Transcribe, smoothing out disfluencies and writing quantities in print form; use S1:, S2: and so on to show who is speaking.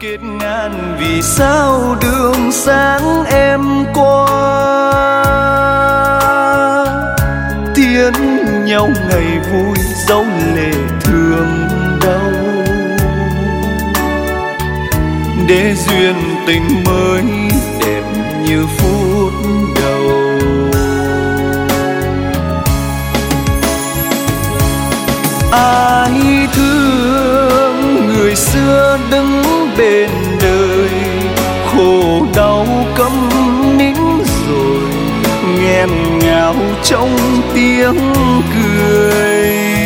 S1: Kết ngàn vì sao đường sáng em qua, tiến nhau ngày vui dấu lệ thương đau, để duyên tình mới đẹp như phút đầu. Ai thương người xưa đứng bên đời, khổ đau câm nín rồi nghẹn ngào trong tiếng cười.